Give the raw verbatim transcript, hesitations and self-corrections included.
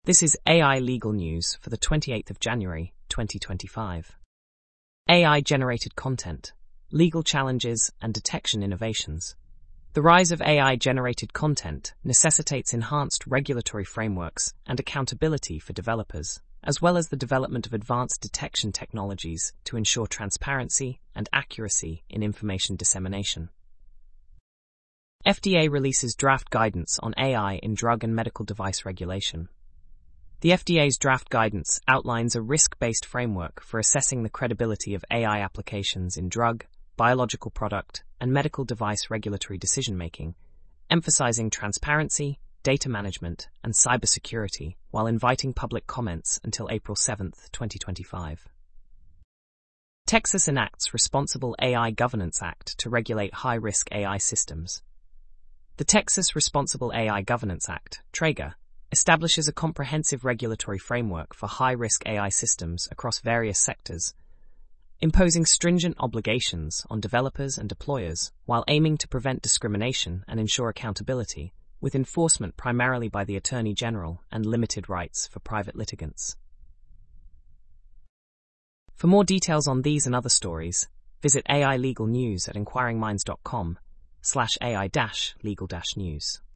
This is A I Legal News for the twenty-eighth of January, twenty twenty-five. A I-generated content, legal challenges and detection innovations. The rise of A I-generated content necessitates enhanced regulatory frameworks and accountability for developers, as well as the development of advanced detection technologies to ensure transparency and accuracy in information dissemination. F D A releases draft guidance on A I in drug and medical device regulation. The F D A's draft guidance outlines a risk-based framework for assessing the credibility of A I applications in drug, biological product, and medical device regulatory decision-making, emphasizing transparency, data management, and cybersecurity while inviting public comments until April seventh, twenty twenty-five. Texas enacts Responsible A I Governance Act to regulate high-risk A I systems. The Texas Responsible A I Governance Act, TRAGA, establishes a comprehensive regulatory framework for high-risk A I systems across various sectors, imposing stringent obligations on developers and deployers while aiming to prevent discrimination and ensure accountability, with enforcement primarily by the Attorney General and limited rights for private litigants. For more details on these and other stories, visit A I Legal News at inquiring minds dot com slash A I dash legal dash news.